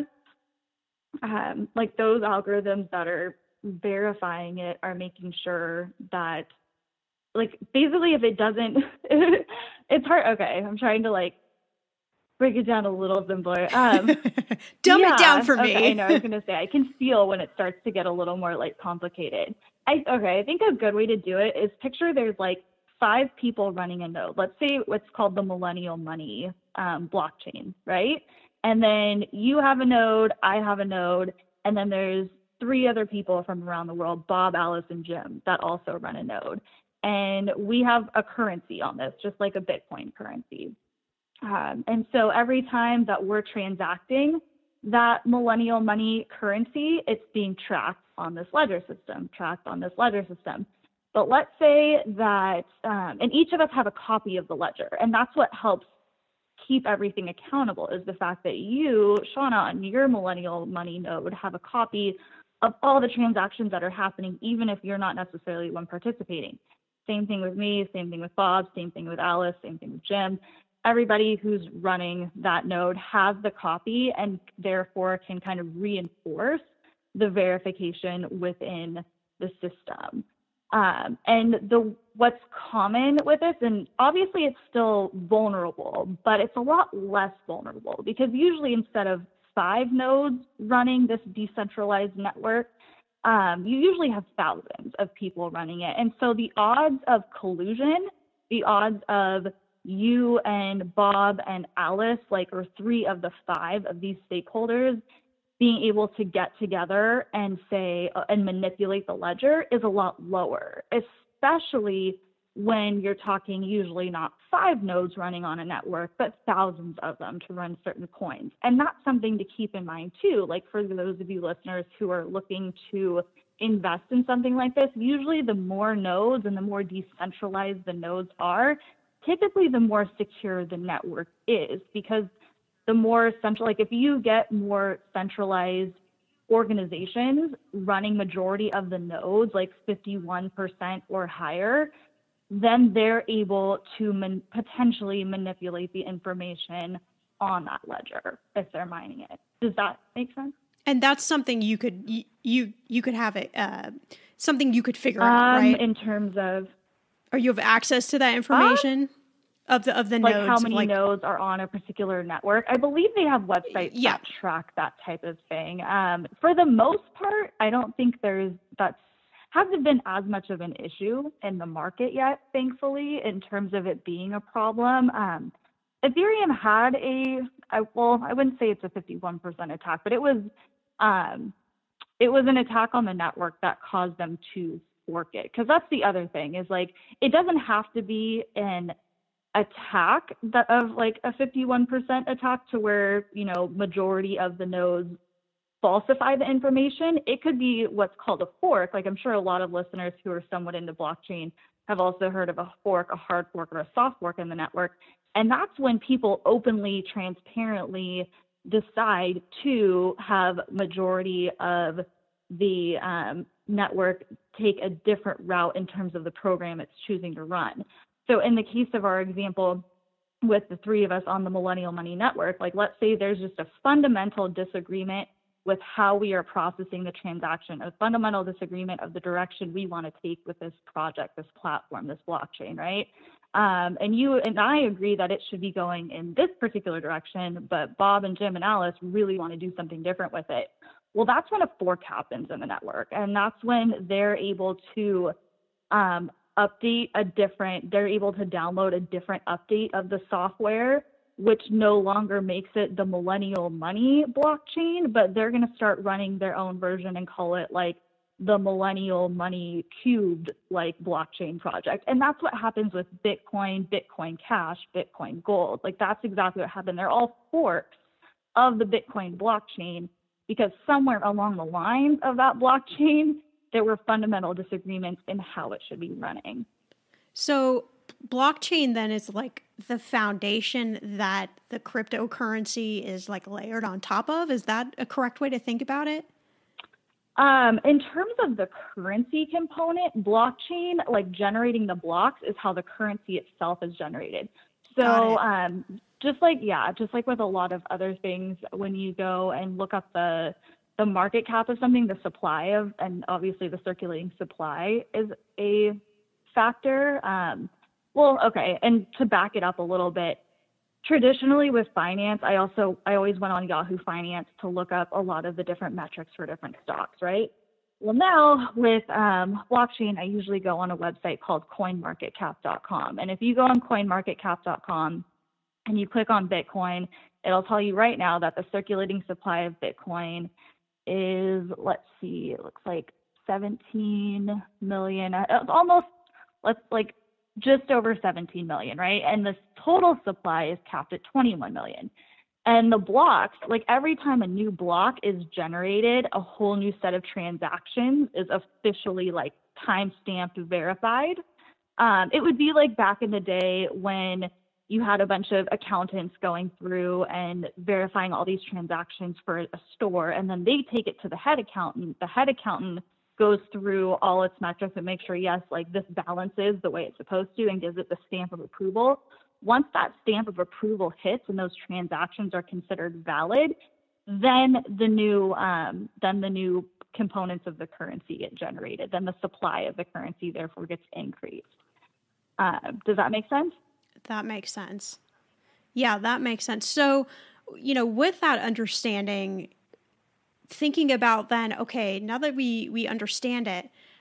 um, like those algorithms that are verifying it are making sure that, like, basically if it doesn't, it's hard. Okay, I'm trying to like break it down a little simpler. Um, Dumb yeah, it down for me. Okay, I know, I was going to say, I can feel when it starts to get a little more like complicated. I, okay, I think a good way to do it is picture there's like five people running a node. Let's say what's called the Millennial Money um, blockchain, right? And then you have a node, I have a node, and then there's three other people from around the world, Bob, Alice, and Jim, that also run a node. And we have a currency on this, just like a Bitcoin currency. Um, and so every time that we're transacting that Millennial Money currency, it's being tracked on this ledger system, tracked on this ledger system. But let's say that, um, and each of us have a copy of the ledger, and that's what helps keep everything accountable, is the fact that you, Shauna, on your Millennial Money node have a copy of all the transactions that are happening, even if you're not necessarily one participating. Same thing with me, same thing with Bob, same thing with Alice, same thing with Jim. Everybody who's running that node has the copy and therefore can kind of reinforce the verification within the system. Um, and the what's common with this, and obviously it's still vulnerable, but it's a lot less vulnerable because usually instead of five nodes running this decentralized network, um, you usually have thousands of people running it. And so the odds of collusion, the odds of you and Bob and Alice, like, or three of the five of these stakeholders being able to get together and say, uh, and manipulate the ledger is a lot lower, especially when you're talking usually not five nodes running on a network, but thousands of them to run certain coins. And that's something to keep in mind too. Like, for those of you listeners who are looking to invest in something like this, usually the more nodes and the more decentralized the nodes are, typically the more secure the network is, because the more central, like if you get more centralized organizations running majority of the nodes, like fifty-one percent or higher, then they're able to man- potentially manipulate the information on that ledger if they're mining it. Does that make sense? And that's something you could you you, you could have it uh, something you could figure um, out, right? In terms of, or you have access to that information um, of the of the like nodes, how many like, nodes are on a particular network. I believe they have websites yeah. that track that type of thing. Um, for the most part, I don't think there's that's hasn't been as much of an issue in the market yet, thankfully, in terms of it being a problem. Um, Ethereum had a, I, well, I wouldn't say it's a fifty-one percent attack, but it was, um, it was an attack on the network that caused them to fork it. Because that's the other thing is, like, it doesn't have to be an attack that of like a fifty-one percent attack to where, you know, majority of the nodes falsify the information. It could be what's called a fork. Like, I'm sure a lot of listeners who are somewhat into blockchain have also heard of a fork, a hard fork, or a soft fork in the network. And that's when people openly, transparently decide to have majority of the um, network take a different route in terms of the program it's choosing to run. So in the case of our example with the three of us on the Millennial Money Network, like, let's say there's just a fundamental disagreement with how we are processing the transaction, a fundamental disagreement of the direction we want to take with this project, this platform, this blockchain, right? Um, and you and I agree that it should be going in this particular direction, but Bob and Jim and Alice really want to do something different with it. Well, that's when a fork happens in the network, and that's when they're able to um, update a different, they're able to download a different update of the software, which no longer makes it the Millennial Money blockchain, but they're going to start running their own version and call it like the Millennial Money Cubed like blockchain project. And that's what happens with Bitcoin, Bitcoin Cash, Bitcoin Gold. Like, that's exactly what happened. They're all forks of the Bitcoin blockchain because somewhere along the lines of that blockchain, there were fundamental disagreements in how it should be running. So blockchain then is like the foundation that the cryptocurrency is like layered on top of. Is that a correct way to think about it? Um, in terms of the currency component, blockchain, like generating the blocks, is how the currency itself is generated. So um, just like, yeah, just like with a lot of other things, when you go and look up the the market cap of something, the supply of, and obviously the circulating supply is a factor. Um, well, okay, and to back it up a little bit, traditionally with finance, I also, I always went on Yahoo Finance to look up a lot of the different metrics for different stocks, right? Well, now with um, blockchain, I usually go on a website called coin market cap dot com. And if you go on coin market cap dot com and you click on Bitcoin, it'll tell you right now that the circulating supply of Bitcoin is, let's see, it looks like seventeen million, it's almost, let's like just over seventeen million, right? And the total supply is capped at twenty-one million. And the blocks, like every time a new block is generated, a whole new set of transactions is officially like time-stamped, verified. Um, it would be like back in the day when you had a bunch of accountants going through and verifying all these transactions for a store, and then they take it to the head accountant. The head accountant goes through all its metrics and makes sure, yes, like this balances the way it's supposed to, and gives it the stamp of approval. Once that stamp of approval hits and those transactions are considered valid, then the new um, then the new components of the currency get generated. Then the supply of the currency therefore gets increased. Uh, does that make sense? That makes sense. Yeah, that makes sense. So, you know, with that understanding, thinking about then, okay, now that we we understand it,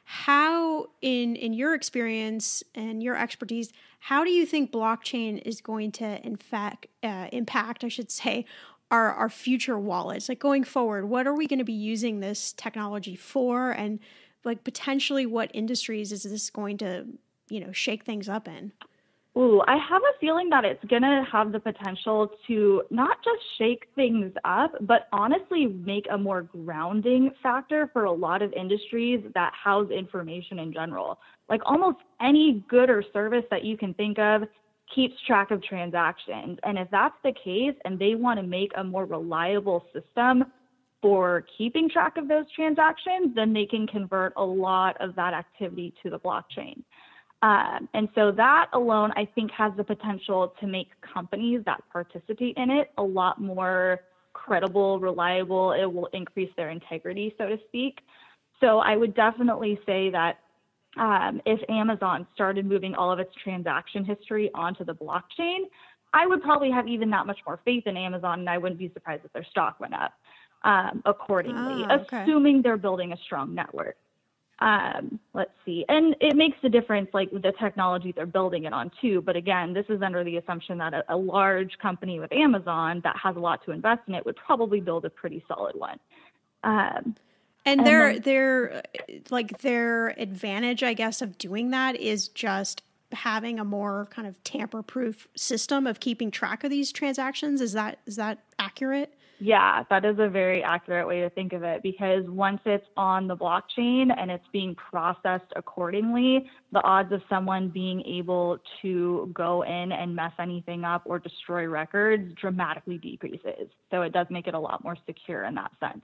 how, in in your experience and your expertise, how do you think blockchain is going to in fact uh, impact, I should say, our our future wallets? Like going forward, what are we going to be using this technology for, and like potentially what industries is this going to, you know, shake things up in? Ooh, I have a feeling that it's going to have the potential to not just shake things up, but honestly make a more grounding factor for a lot of industries that house information in general. Like almost any good or service that you can think of keeps track of transactions. And if that's the case and they want to make a more reliable system for keeping track of those transactions, then they can convert a lot of that activity to the blockchain. Um, and so that alone, I think, has the potential to make companies that participate in it a lot more credible, reliable. It will increase their integrity, so to speak. So I would definitely say that um, if Amazon started moving all of its transaction history onto the blockchain, I would probably have even that much more faith in Amazon, and I wouldn't be surprised if their stock went up um, accordingly, Ah, okay. assuming they're building a strong network. Um, let's see. And it makes a difference, like the technology they're building it on too. But again, this is under the assumption that a, a large company with Amazon that has a lot to invest in it would probably build a pretty solid one. Um, And, and their then- their like their advantage, I guess, of doing that is just having a more kind of tamper-proof system of keeping track of these transactions. Is that is that accurate? Yeah, that is a very accurate way to think of it, because once it's on the blockchain and it's being processed accordingly, the odds of someone being able to go in and mess anything up or destroy records dramatically decreases. So it does make it a lot more secure in that sense,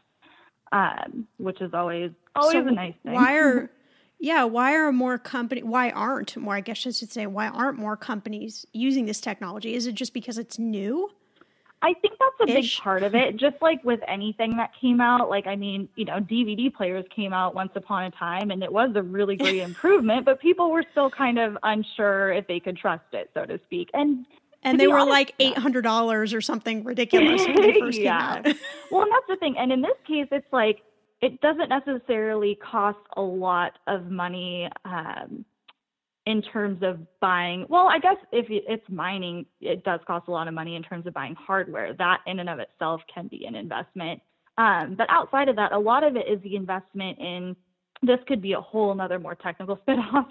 um, which is always always So a nice thing. Why are yeah, why are more company why aren't more I guess I should say why aren't more companies using this technology? Is it just because it's new? I think that's a Ish. big part of it. Just like with anything that came out, like, I mean, you know, D V D players came out once upon a time and it was a really great improvement, but people were still kind of unsure if they could trust it, so to speak. And And to they be were honest, like eight hundred dollars or something ridiculous when they first yeah. came out. Well, and that's the thing. And in this case, it's like, it doesn't necessarily cost a lot of money um, in terms of buying. Well, I guess if it's mining, it does cost a lot of money in terms of buying hardware. That in and of itself can be an investment. Um, but outside of that, a lot of it is the investment in, this could be a whole another more technical spin off,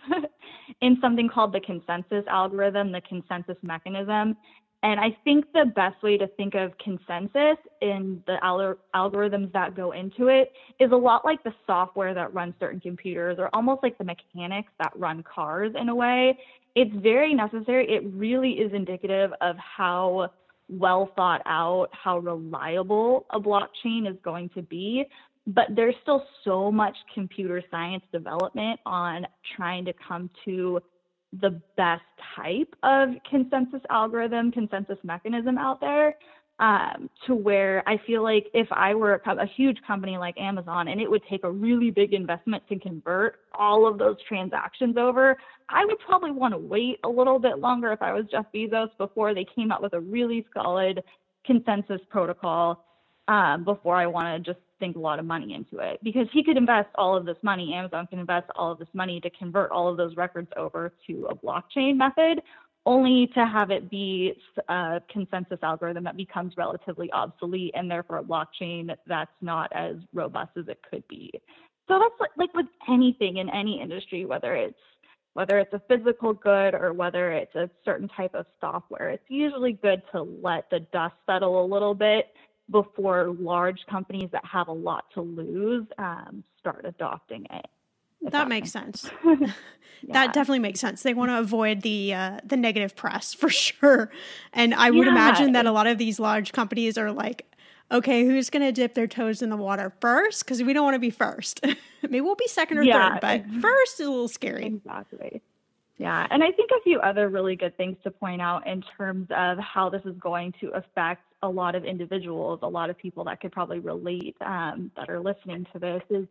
in something called the consensus algorithm, the consensus mechanism. And I think the best way to think of consensus in the al- algorithms that go into it is a lot like the software that runs certain computers, or almost like the mechanics that run cars in a way. It's very necessary. It really is indicative of how well thought out, how reliable a blockchain is going to be. But there's still so much computer science development on trying to come to the best type of consensus algorithm, consensus mechanism out there, um, to where I feel like if I were a, co- a huge company like Amazon and it would take a really big investment to convert all of those transactions over, I would probably want to wait a little bit longer if I was Jeff Bezos before they came out with a really solid consensus protocol, um, before I want to just sink a lot of money into it, because he could invest all of this money, Amazon can invest all of this money to convert all of those records over to a blockchain method, only to have it be a consensus algorithm that becomes relatively obsolete, and therefore a blockchain that's not as robust as it could be. So that's like, like with anything in any industry, whether it's whether it's a physical good or whether it's a certain type of software, it's usually good to let the dust settle a little bit before large companies that have a lot to lose um, start adopting it. That, that makes sense. yeah. That definitely makes sense. They want to avoid the uh, the negative press for sure. And I would Yeah. imagine that a lot of these large companies are like, okay, who's going to dip their toes in the water first? Because we don't want to be first. Maybe we'll be second or Yeah. third, but first is a little scary. Exactly. Yeah, and I think a few other really good things to point out in terms of how this is going to affect a lot of individuals, a lot of people that could probably relate, um, that are listening to this, is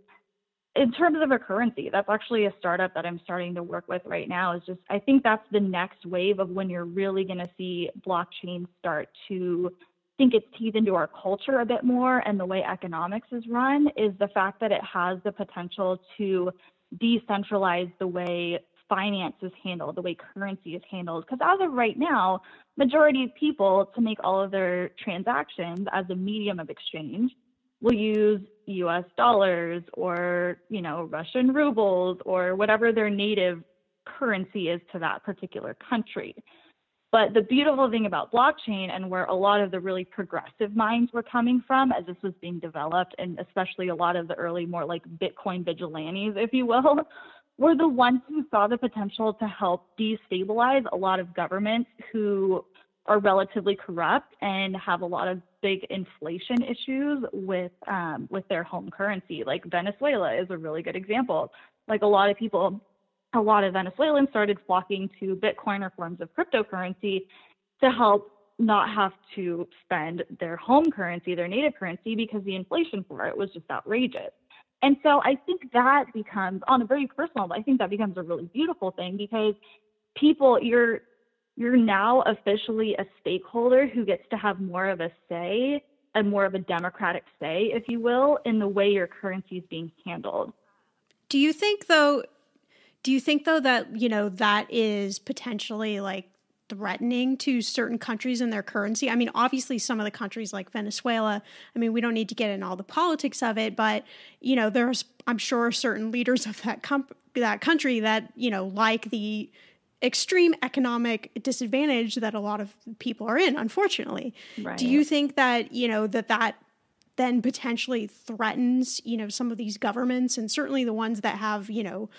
in terms of a currency. That's actually a startup that I'm starting to work with right now. Is just, I think that's the next wave of when you're really going to see blockchain start to sink its teeth into our culture a bit more, and the way economics is run is the fact that it has the potential to decentralize the way finance is handled, the way currency is handled. Because as of right now, majority of people, to make all of their transactions as a medium of exchange, will use U S dollars or, you know, Russian rubles or whatever their native currency is to that particular country. But the beautiful thing about blockchain, and where a lot of the really progressive minds were coming from as this was being developed, and especially a lot of the early more like Bitcoin vigilantes, if you will, were the ones who saw the potential to help destabilize a lot of governments who are relatively corrupt and have a lot of big inflation issues with um, with their home currency. Like Venezuela is a really good example. Like a lot of people, a lot of Venezuelans started flocking to Bitcoin or forms of cryptocurrency to help not have to spend their home currency, their native currency, because the inflation for it was just outrageous. And so I think that becomes, on a very personal level, I think that becomes a really beautiful thing, because people, you're you're now officially a stakeholder who gets to have more of a say, and more of a democratic say, if you will, in the way your currency is being handled. Do you think though, do you think though that, you know, that is potentially like threatening to certain countries and their currency? I mean, obviously some of the countries like Venezuela, I mean, we don't need to get in all the politics of it, but, you know, there's, I'm sure, certain leaders of that comp- that country that, you know, like the extreme economic disadvantage that a lot of people are in, unfortunately. Right. Do you think that, you know, that that then potentially threatens, you know, some of these governments, and certainly the ones that have, you know,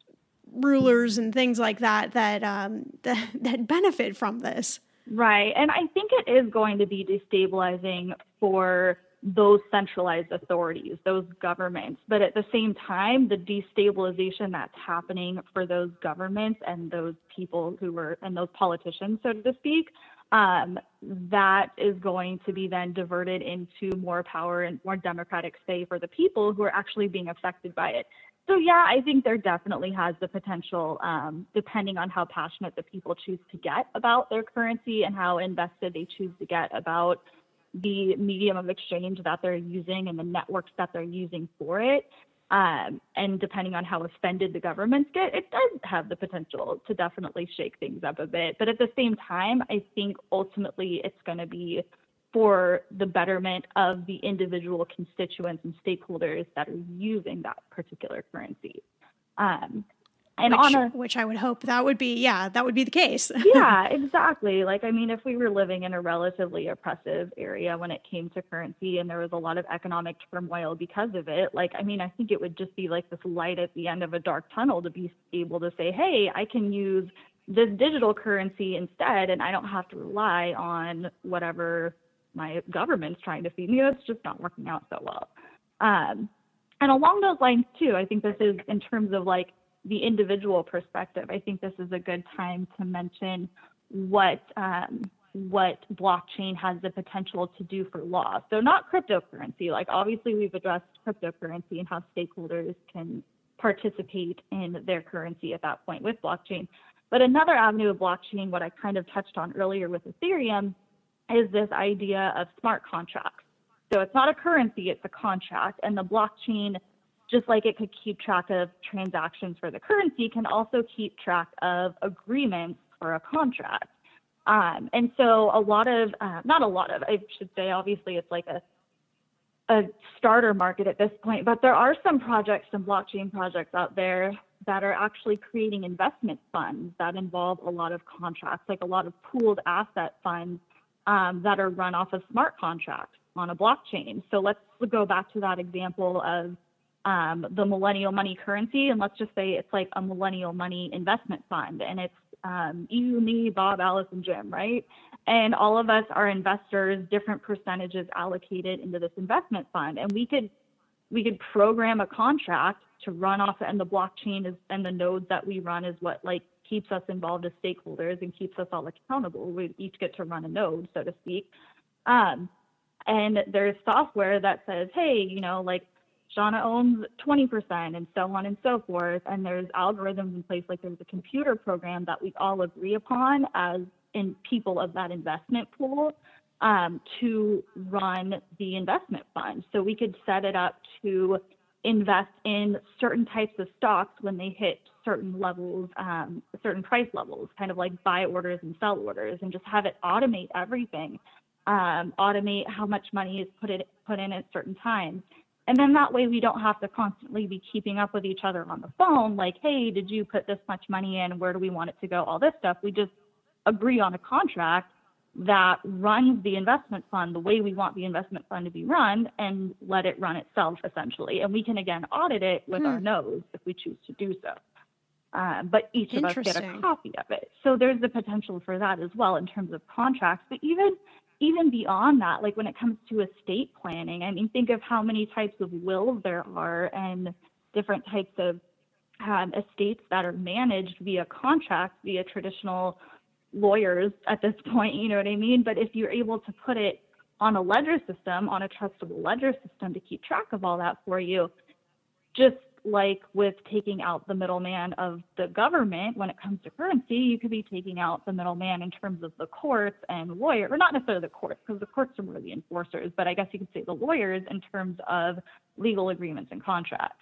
rulers and things like that, that, um, that, that benefit from this? Right. And I think it is going to be destabilizing for those centralized authorities, those governments. But at the same time, the destabilization that's happening for those governments and those people who were, and those politicians, so to speak, um, that is going to be then diverted into more power and more democratic say for the people who are actually being affected by it. So yeah, I think there definitely has the potential, um, depending on how passionate the people choose to get about their currency and how invested they choose to get about the medium of exchange that they're using and the networks that they're using for it. Um, and depending on how offended the governments get, it does have the potential to definitely shake things up a bit. But at the same time, I think ultimately it's going to be for the betterment of the individual constituents and stakeholders that are using that particular currency. Um, and which, on a, which I would hope that would be, yeah, that would be the case. Yeah, exactly. Like, I mean, if we were living in a relatively oppressive area when it came to currency and there was a lot of economic turmoil because of it, like, I mean, I think it would just be like this light at the end of a dark tunnel to be able to say, hey, I can use this digital currency instead, and I don't have to rely on whatever my government's trying to feed me. It's just not working out so well. Um, and along those lines too, I think this is, in terms of like the individual perspective, I think this is a good time to mention what um, what blockchain has the potential to do for law. So not cryptocurrency. Like obviously we've addressed cryptocurrency and how stakeholders can participate in their currency at that point with blockchain. But another avenue of blockchain, what I kind of touched on earlier with Ethereum, is this idea of smart contracts. So it's not a currency, it's a contract. And the blockchain, just like it could keep track of transactions for the currency, can also keep track of agreements for a contract. Um, and so a lot of, uh, not a lot of, I should say, obviously it's like a, a starter market at this point, but there are some projects, some blockchain projects out there that are actually creating investment funds that involve a lot of contracts, like a lot of pooled asset funds um, that are run off of smart contracts on a blockchain. So let's go back to that example of um, the millennial money currency, and let's just say it's like a millennial money investment fund, and it's um, you, me, Bob, Alice, and Jim, right? And all of us are investors, different percentages allocated into this investment fund, and we could we could program a contract to run off, and the blockchain is, and the nodes that we run is what like keeps us involved as stakeholders and keeps us all accountable. We each get to run a node, so to speak. Um, and there's software that says, hey, you know, like Shauna owns twenty percent and so on and so forth. And there's algorithms in place, like there's a computer program that we all agree upon as in people of that investment pool um, to run the investment fund. So we could set it up to invest in certain types of stocks when they hit certain levels, um, certain price levels, kind of like buy orders and sell orders, and just have it automate everything, um, automate how much money is put, it, put in at certain times. And then that way we don't have to constantly be keeping up with each other on the phone, like, hey, did you put this much money in? Where do we want it to go? All this stuff. We just agree on a contract that runs the investment fund the way we want the investment fund to be run, and let it run itself, essentially. And we can, again, audit it with hmm. our nose if we choose to do so. Um, but each of us get a copy of it. So there's the potential for that as well in terms of contracts. But even even beyond that, like when it comes to estate planning, I mean, think of how many types of wills there are and different types of um, estates that are managed via contract, via traditional lawyers at this point, you know what I mean? But if you're able to put it on a ledger system, on a trustable ledger system to keep track of all that for you, just like with taking out the middleman of the government when it comes to currency, you could be taking out the middleman in terms of the courts and lawyers, or not necessarily the courts, because the courts are more the enforcers, but I guess you could say the lawyers in terms of legal agreements and contracts.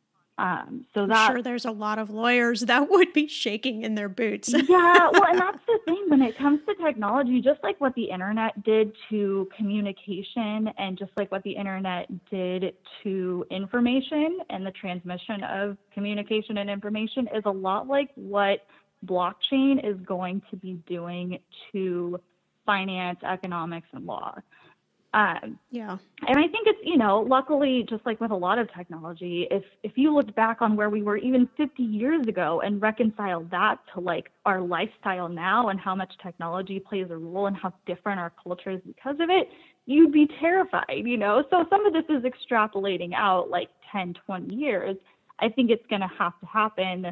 Um, so that, I'm sure there's a lot of lawyers that would be shaking in their boots. Yeah, well, and that's the thing when it comes to technology, just like what the internet did to communication and just like what the internet did to information and the transmission of communication and information is a lot like what blockchain is going to be doing to finance, economics, and law. Um, yeah. And I think it's, you know, luckily, just like with a lot of technology, if, if you looked back on where we were even fifty years ago and reconciled that to like our lifestyle now and how much technology plays a role and how different our culture is because of it, you'd be terrified, you know? So some of this is extrapolating out like ten, twenty years. I think it's going to have to happen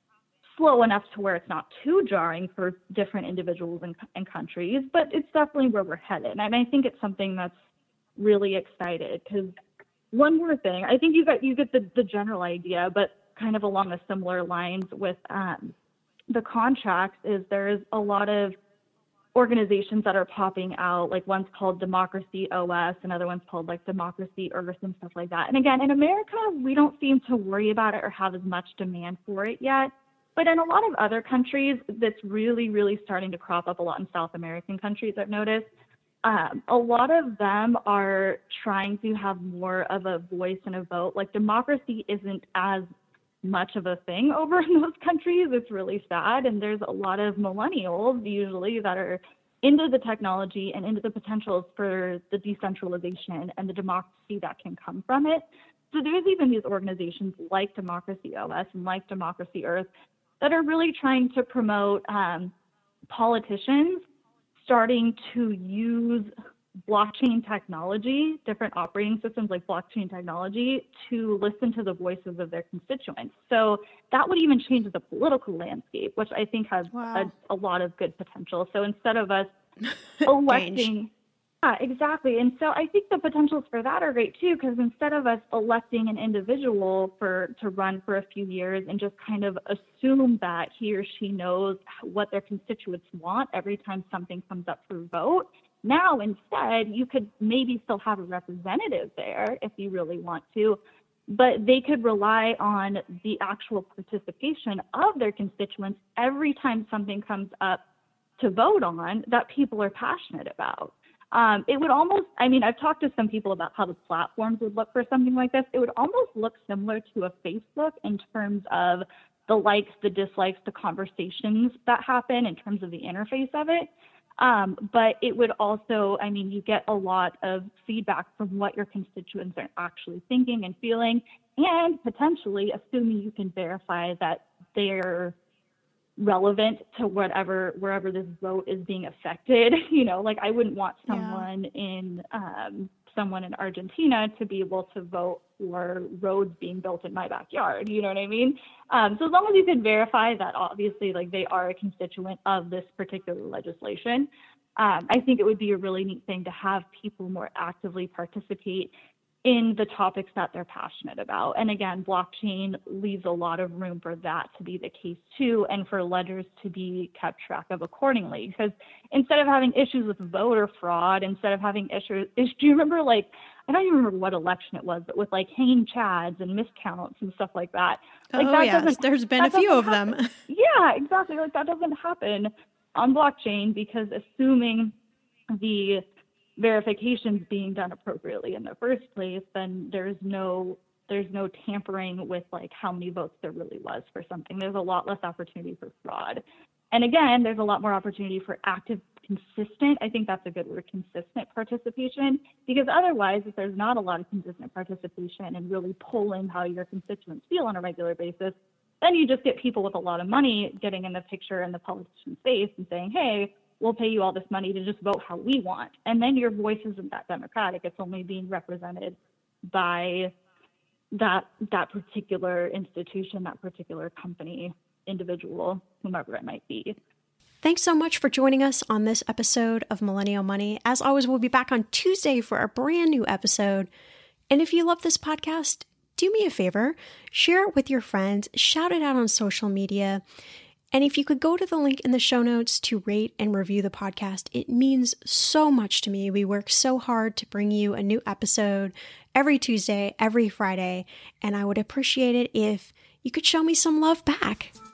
slow enough to where it's not too jarring for different individuals and, and countries, but it's definitely where we're headed. And I think it's something that's really excited, because one more thing, I think you got you get the, the general idea, but kind of along the similar lines with um, the contracts is there's a lot of organizations that are popping out, like one's called Democracy O S, another one's called like Democracy Earth and stuff like that. And again, in America, we don't seem to worry about it or have as much demand for it yet. But in a lot of other countries, that's really, really starting to crop up a lot in South American countries, I've noticed. Um, a lot of them are trying to have more of a voice and a vote. Like democracy isn't as much of a thing over in those countries. It's really sad. And there's a lot of millennials usually that are into the technology and into the potentials for the decentralization and the democracy that can come from it. So there's even these organizations like Democracy O S and like Democracy Earth that are really trying to promote um, politicians starting to use blockchain technology, different operating systems like blockchain technology, to listen to the voices of their constituents. So that would even change the political landscape, which I think has wow. a, a lot of good potential. So instead of us electing... Yeah, exactly. And so I think the potentials for that are great too, because instead of us electing an individual for to run for a few years and just kind of assume that he or she knows what their constituents want every time something comes up for vote, now instead you could maybe still have a representative there if you really want to, but they could rely on the actual participation of their constituents every time something comes up to vote on that people are passionate about. Um, it would almost, I mean, I've talked to some people about how the platforms would look for something like this. It would almost look similar to a Facebook in terms of the likes, the dislikes, the conversations that happen in terms of the interface of it. Um, but it would also, I mean, you get a lot of feedback from what your constituents are actually thinking and feeling, and potentially assuming you can verify that they're relevant to whatever, wherever this vote is being affected. You know, like I wouldn't want someone yeah. in, um, someone in Argentina to be able to vote for roads being built in my backyard. You know what I mean? Um, so as long as you can verify that obviously like they are a constituent of this particular legislation, um, I think it would be a really neat thing to have people more actively participate in the topics that they're passionate about. And again, blockchain leaves a lot of room for that to be the case too, and for ledgers to be kept track of accordingly. Because instead of having issues with voter fraud, instead of having issues, is, do you remember, like, I don't even remember what election it was, but with like hanging chads and miscounts and stuff like that. Like, oh, that yes, there's been a few of happen. them. Yeah, exactly. Like, that doesn't happen on blockchain, because assuming the verifications being done appropriately in the first place, then there's no there's no tampering with like how many votes there really was for something. There's a lot less opportunity for fraud. And again, there's a lot more opportunity for active, consistent, I think that's a good word, consistent participation, because otherwise, if there's not a lot of consistent participation and really polling how your constituents feel on a regular basis, then you just get people with a lot of money getting in the picture in the politician's face and saying, hey, we'll pay you all this money to just vote how we want. And then your voice isn't that democratic. It's only being represented by that that particular institution, that particular company, individual, whomever it might be. Thanks so much for joining us on this episode of Millennial Money. As always, we'll be back on Tuesday for a brand new episode. And if you love this podcast, do me a favor, share it with your friends, shout it out on social media. And if you could go to the link in the show notes to rate and review the podcast, it means so much to me. We work so hard to bring you a new episode every Tuesday, every Friday, and I would appreciate it if you could show me some love back.